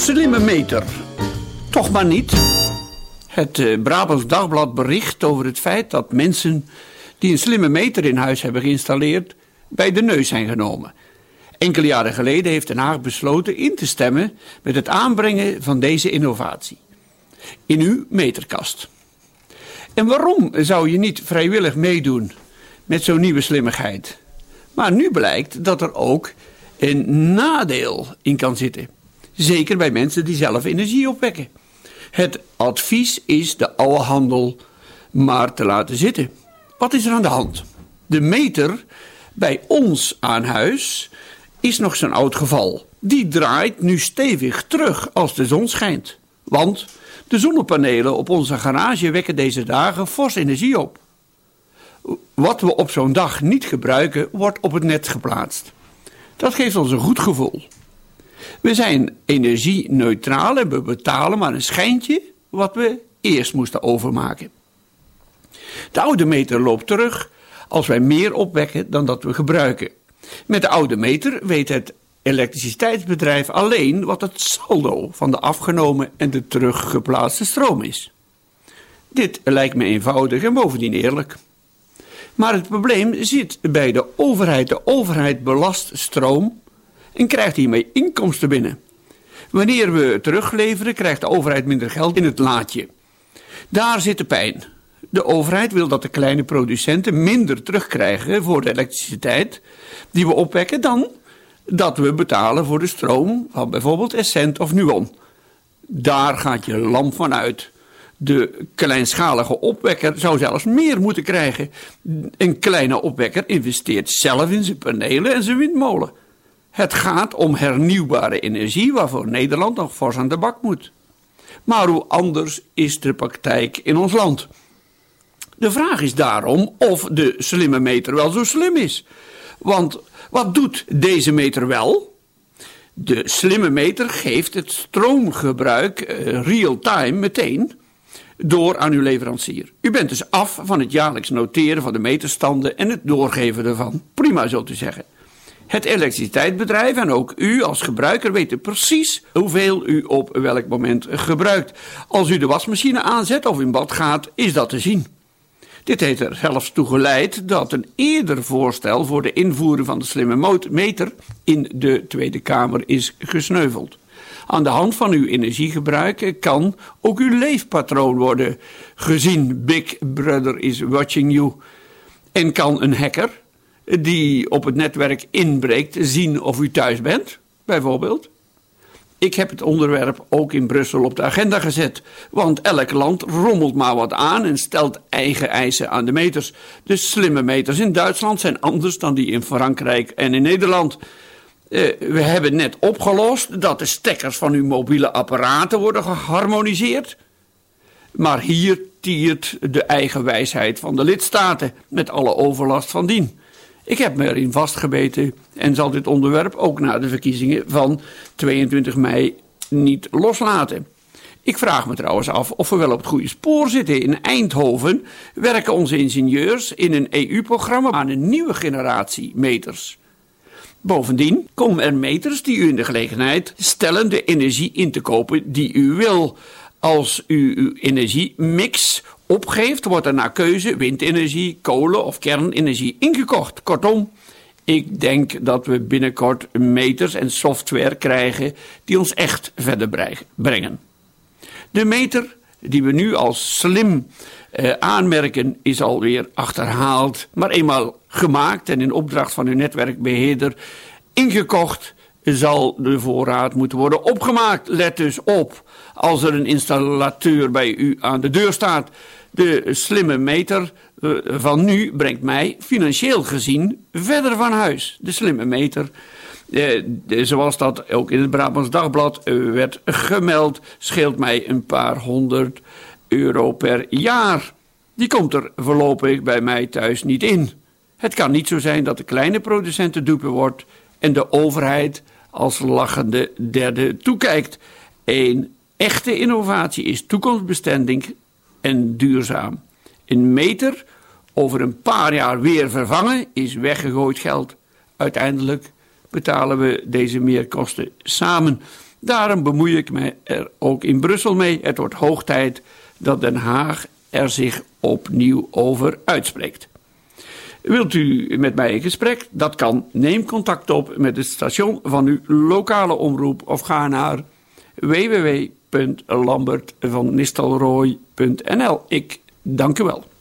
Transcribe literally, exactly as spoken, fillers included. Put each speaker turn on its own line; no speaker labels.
slimme meter. Toch maar niet. Het uh, Brabants Dagblad bericht over het feit dat mensen die een slimme meter in huis hebben geïnstalleerd bij de neus zijn genomen. Enkele jaren geleden heeft Den Haag besloten in te stemmen met het aanbrengen van deze innovatie in uw meterkast. En waarom zou je niet vrijwillig meedoen met zo'n nieuwe slimmigheid? Maar nu blijkt dat er ook een nadeel in kan zitten. Zeker bij mensen die zelf energie opwekken. Het advies is de oude handel maar te laten zitten. Wat is er aan de hand? De meter bij ons aan huis is nog zo'n oud geval. Die draait nu stevig terug als de zon schijnt. Want de zonnepanelen op onze garage wekken deze dagen fors energie op. Wat we op zo'n dag niet gebruiken, wordt op het net geplaatst. Dat geeft ons een goed gevoel. We zijn energie-neutraal en we betalen maar een schijntje wat we eerst moesten overmaken. De oude meter loopt terug als wij meer opwekken dan dat we gebruiken. Met de oude meter weet het elektriciteitsbedrijf alleen wat het saldo van de afgenomen en de teruggeplaatste stroom is. Dit lijkt me eenvoudig en bovendien eerlijk. Maar het probleem zit bij de overheid. De overheid belast stroom en krijgt hiermee inkomsten binnen. Wanneer we terugleveren, krijgt de overheid minder geld in het laadje. Daar zit de pijn. De overheid wil dat de kleine producenten minder terugkrijgen voor de elektriciteit die we opwekken dan dat we betalen voor de stroom van bijvoorbeeld Essent of Nuon. Daar gaat je lamp van uit. De kleinschalige opwekker zou zelfs meer moeten krijgen. Een kleine opwekker investeert zelf in zijn panelen en zijn windmolen. Het gaat om hernieuwbare energie waarvoor Nederland nog fors aan de bak moet. Maar hoe anders is de praktijk in ons land? De vraag is daarom of de slimme meter wel zo slim is. Want wat doet deze meter wel? De slimme meter geeft het stroomgebruik uh, real-time meteen door aan uw leverancier. U bent dus af van het jaarlijks noteren van de meterstanden en het doorgeven ervan. Prima, zult u zeggen. Het elektriciteitsbedrijf en ook u als gebruiker weten precies hoeveel u op welk moment gebruikt. Als u de wasmachine aanzet of in bad gaat, is dat te zien. Dit heeft er zelfs toe geleid dat een eerder voorstel voor de invoering van de slimme meter in de Tweede Kamer is gesneuveld. Aan de hand van uw energiegebruik kan ook uw leefpatroon worden gezien. Big Brother is watching you. En kan een hacker die op het netwerk inbreekt zien of u thuis bent, bijvoorbeeld. Ik heb het onderwerp ook in Brussel op de agenda gezet, want elk land rommelt maar wat aan en stelt eigen eisen aan de meters. De slimme meters in Duitsland zijn anders dan die in Frankrijk en in Nederland. Uh, we hebben net opgelost dat de stekkers van uw mobiele apparaten worden geharmoniseerd. Maar hier tiert de eigen wijsheid van de lidstaten met alle overlast van dien. Ik heb me erin vastgebeten en zal dit onderwerp ook na de verkiezingen van tweeëntwintig mei niet loslaten. Ik vraag me trouwens af of we wel op het goede spoor zitten. In Eindhoven werken onze ingenieurs in een E U-programma aan een nieuwe generatie meters. Bovendien komen er meters die u in de gelegenheid stellen de energie in te kopen die u wil. Als u uw energiemix opgeeft, wordt er naar keuze windenergie, kolen of kernenergie ingekocht. Kortom, ik denk dat we binnenkort meters en software krijgen die ons echt verder brengen. De meter die we nu als slim eh, aanmerken is alweer achterhaald, maar eenmaal gemaakt en in opdracht van uw netwerkbeheerder ingekocht, zal de voorraad moeten worden opgemaakt. Let dus op als er een installateur bij u aan de deur staat. De slimme meter uh, van nu brengt mij financieel gezien verder van huis. De slimme meter, uh, de, zoals dat ook in het Brabants Dagblad uh, werd gemeld, scheelt mij een paar honderd euro per jaar. Die komt er voorlopig bij mij thuis niet in. Het kan niet zo zijn dat de kleine producenten dupe wordt en de overheid als lachende derde toekijkt. Een echte innovatie is toekomstbestendig en duurzaam. Een meter over een paar jaar weer vervangen is weggegooid geld. Uiteindelijk betalen we deze meerkosten samen. Daarom bemoei ik me er ook in Brussel mee. Het wordt hoog tijd dat Den Haag er zich opnieuw over uitspreekt. Wilt u met mij in gesprek? Dat kan. Neem contact op met het station van uw lokale omroep of ga naar w w w punt lambert van nistelrooy punt n l. Ik dank u wel.